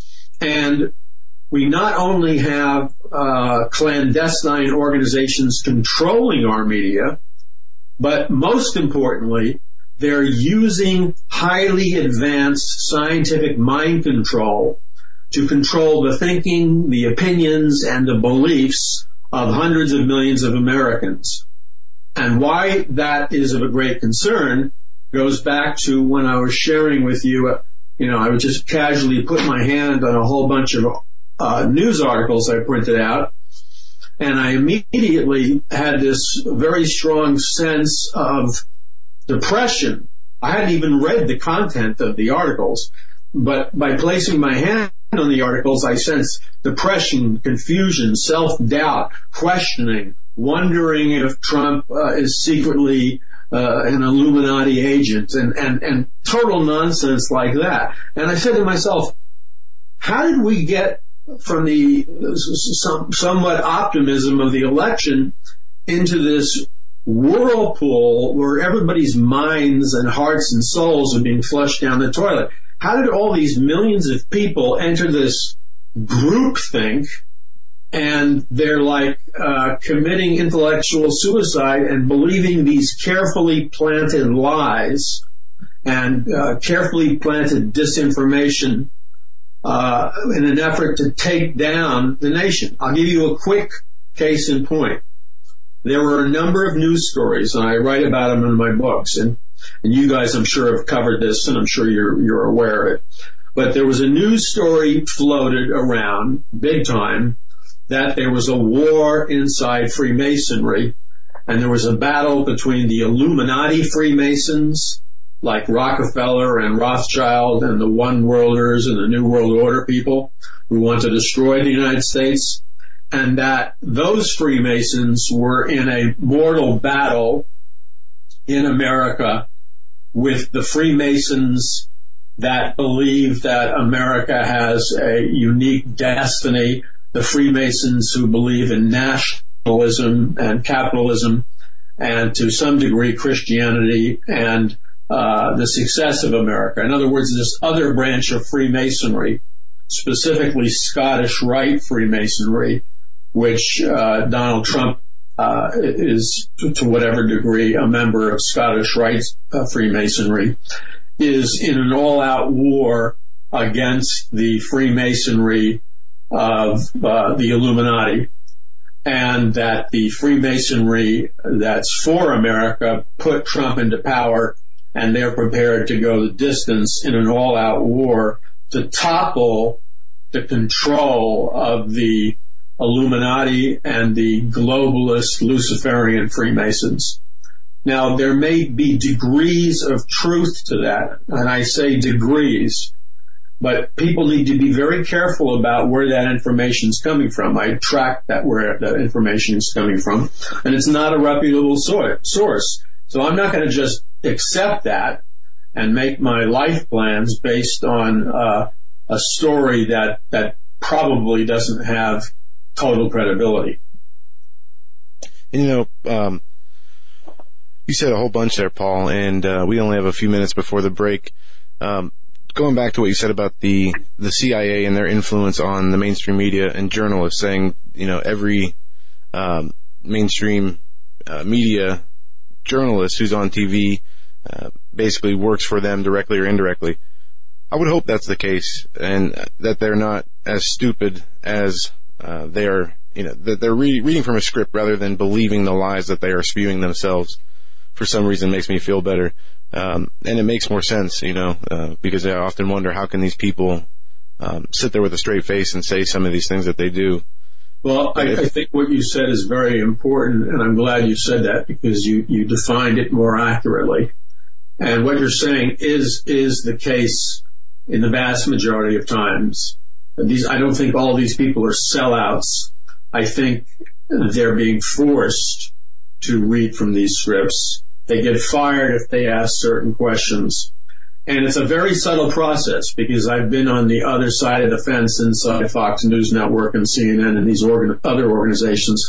and we not only have uh, clandestine organizations controlling our media, but most importantly, they're using highly advanced scientific mind control to control the thinking, the opinions, and the beliefs of hundreds of millions of Americans. And why that is of a great concern goes back to when I was sharing with you, uh, you know, I would just casually put my hand on a whole bunch of uh, news articles I printed out, and I immediately had this very strong sense of depression. I hadn't even read the content of the articles, but by placing my hand on the articles, I sensed depression, confusion, self-doubt, questioning, wondering if Trump uh, is secretly uh, an Illuminati agent, and, and, and total nonsense like that. And I said to myself, how did we get from the some, somewhat optimism of the election into this whirlpool where everybody's minds and hearts and souls are being flushed down the toilet? How did all these millions of people enter this groupthink, and they're like uh, committing intellectual suicide and believing these carefully planted lies and uh, carefully planted disinformation uh, in an effort to take down the nation? I'll give you a quick case in point. There were a number of news stories, and I write about them in my books, and, and you guys, I'm sure, have covered this, and I'm sure you're you're aware of it. But there was a news story floated around, big time, that there was a war inside Freemasonry, and there was a battle between the Illuminati Freemasons, like Rockefeller and Rothschild, and the One Worlders and the New World Order people who want to destroy the United States, and that those Freemasons were in a mortal battle in America with the Freemasons that believe that America has a unique destiny, the Freemasons who believe in nationalism and capitalism, and to some degree Christianity and uh, the success of America. In other words, this other branch of Freemasonry, specifically Scottish Rite Freemasonry, which uh, Donald Trump uh, is, to, to whatever degree, a member of Scottish Rite uh, Freemasonry, is in an all-out war against the Freemasonry of uh, the Illuminati, and that the Freemasonry that's for America put Trump into power, and they're prepared to go the distance in an all-out war to topple the control of the Illuminati and the globalist Luciferian Freemasons. Now, there may be degrees of truth to that, and I say degrees, but people need to be very careful about where that information is coming from. I track that where that information is coming from, and it's not a reputable source. So I'm not going to just accept that and make my life plans based on uh, a story that, that probably doesn't have total credibility.
You know, um, you said a whole bunch there, Paul, and uh, we only have a few minutes before the break. Um, going back to what you said about the, the C I A and their influence on the mainstream media and journalists, saying, you know, every um, mainstream uh, media journalist who's on T V uh, basically works for them directly or indirectly. I would hope that's the case, and that they're not as stupid as uh, they are, you know, that they're re- reading from a script rather than believing the lies that they are spewing themselves. For some reason, makes me feel better. Um, and it makes more sense, you know, uh, because I often wonder, how can these people um, sit there with a straight face and say some of these things that they do?
Well, I, I think what you said is very important, and I'm glad you said that, because you, you defined it more accurately. And what you're saying is is the case in the vast majority of times. These, I don't think all these people are sellouts. I think they're being forced to read from these scripts. They get fired if they ask certain questions. And it's a very subtle process, because I've been on the other side of the fence inside Fox News Network and C N N and these organ- other organizations.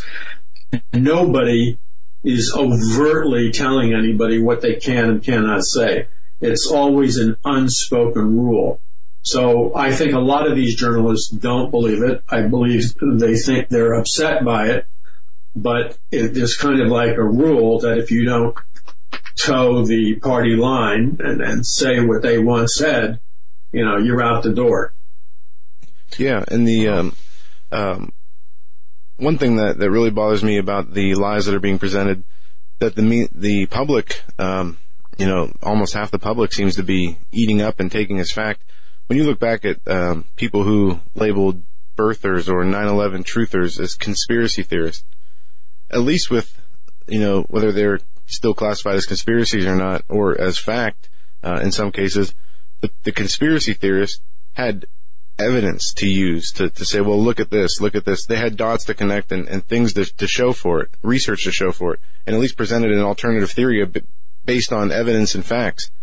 Nobody is overtly telling anybody what they can and cannot say. It's always an unspoken rule. So I think a lot of these journalists don't believe it. I believe they think they're upset by it, but it is kind of like a rule that if you don't toe the party line and, and say what they once said, you know, you're out the door.
Yeah, and the um, um, one thing that, that really bothers me about the lies that are being presented, that the the public, um, you know, almost half the public seems to be eating up and taking as fact. When you look back at um, people who labeled birthers or nine eleven truthers as conspiracy theorists, at least with, you know, whether they're still classified as conspiracies or not, or as fact, uh, in some cases, the, the conspiracy theorists had evidence to use to, to say, well, look at this, look at this. They had dots to connect and, and things to, to show for it, research to show for it, and at least presented an alternative theory based on evidence and facts.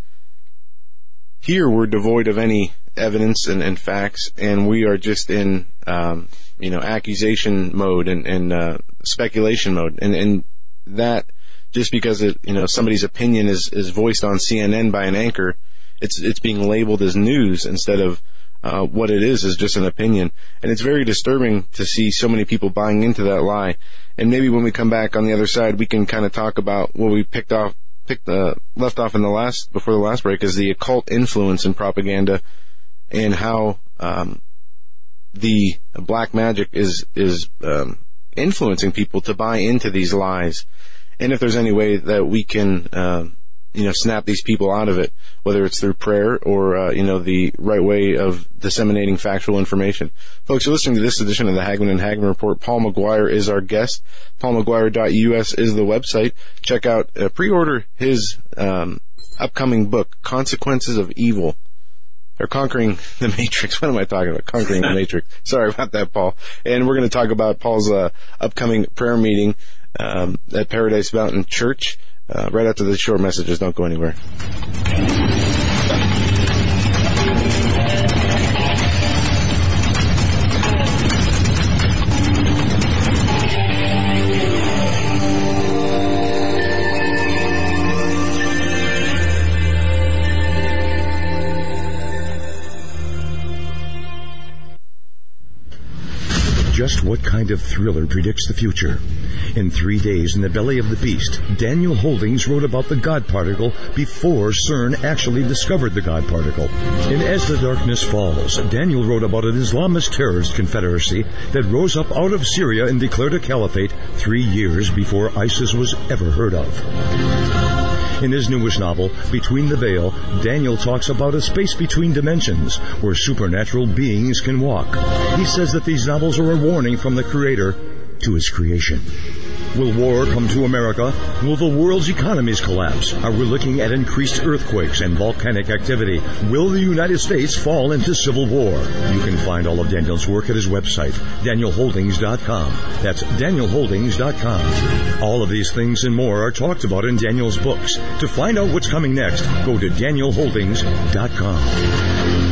Here, we're devoid of any evidence and, and facts, and we are just in, um, you know, accusation mode and, and uh, speculation mode. And, and that, just because it, you know, somebody's opinion is, is voiced on C N N by an anchor, it's it's being labeled as news instead of uh, what it is, is just an opinion. And it's very disturbing to see so many people buying into that lie. And maybe when we come back on the other side, we can kind of talk about what we picked off. Picked, uh, left off in the last, before the last break, is the occult influence in propaganda and how, um, the black magic is, is, um, influencing people to buy into these lies. And if there's any way that we can, um, you know, snap these people out of it, whether it's through prayer or, uh, you know, the right way of disseminating factual information. Folks, you're listening to this edition of the Hagmann and Hagmann Report. Paul McGuire is our guest. paul mcguire dot u s is the website. Check out, uh, pre-order his um, upcoming book, Consequences of Evil. Or Conquering the Matrix. What am I talking about? Conquering the Matrix. Sorry about that, Paul. And we're going to talk about Paul's uh, upcoming prayer meeting um, at Paradise Mountain Church. Uh, right after the short messages. Don't go anywhere.
Just what kind of thriller predicts the future? In Three Days in the Belly of the Beast, Daniel Holdings wrote about the God particle before CERN actually discovered the God particle. In As the Darkness Falls, Daniel wrote about an Islamist terrorist confederacy that rose up out of Syria and declared a caliphate three years before ISIS was ever heard of. In his newest novel, Between the Veil, Daniel talks about a space between dimensions where supernatural beings can walk. He says that these novels are a warning from the Creator to his creation. Will war come to America? Will the world's economies collapse? Are we looking at increased earthquakes and volcanic activity? Will the United States fall into civil war? You can find all of Daniel's work at his website, daniel holdings dot com. That's daniel holdings dot com. All of these things and more are talked about in Daniel's books. To find out what's coming next, go to daniel holdings dot com.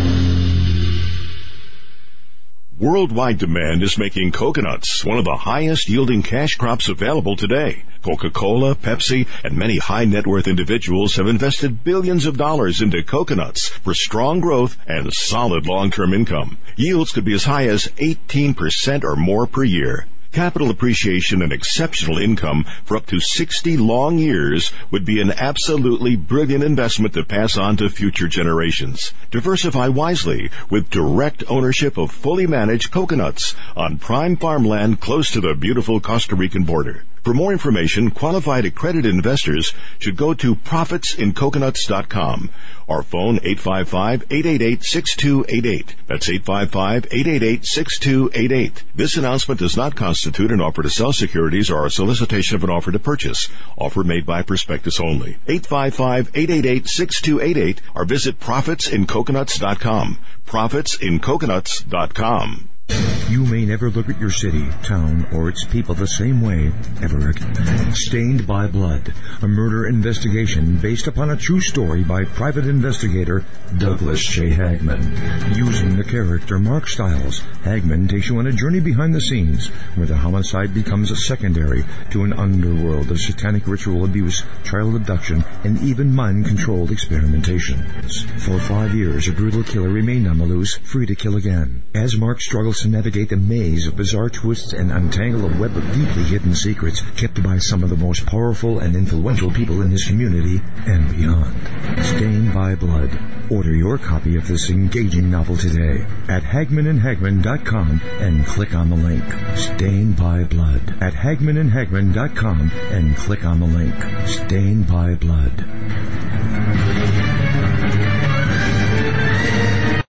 Worldwide demand is making coconuts one of the highest yielding cash crops available today. Coca-Cola, Pepsi, and many high-net-worth individuals have invested billions of dollars into coconuts for strong growth and solid long-term income. Yields could be as high as eighteen percent or more per year. Capital appreciation and exceptional income for up to sixty long years would be an absolutely brilliant investment to pass on to future generations. Diversify wisely with direct ownership of fully managed coconuts on prime farmland close to the beautiful Costa Rican border. For more information, qualified accredited investors should go to profits in coconuts dot com or phone eight five five, eight eight eight, six two eight eight. That's eight five five, eight eight eight, six two eight eight. This announcement does not constitute an offer to sell securities or a solicitation of an offer to purchase. Offer made by prospectus only. eight five five, eight eight eight, six two eight eight or visit profits in coconuts dot com. profits in coconuts dot com.
You may never look at your city, town, or its people the same way, Everett. Stained by Blood, a murder investigation based upon a true story by private investigator Douglas J. Hagmann, using Starring the character Mark Stiles, Hagman takes you on a journey behind the scenes where the homicide becomes a secondary to an underworld of satanic ritual abuse, child abduction, and even mind-controlled experimentation. For five years, a brutal killer remained on the loose, free to kill again. As Mark struggles to navigate the maze of bizarre twists and untangle a web of deeply hidden secrets kept by some of the most powerful and influential people in his community and beyond. Stained by Blood. Order your copy of this engaging novel today at Hagman and Hagman dot com and click on the link. Stained by Blood at Hagman and Hagman dot com and click on the link. Stained by Blood.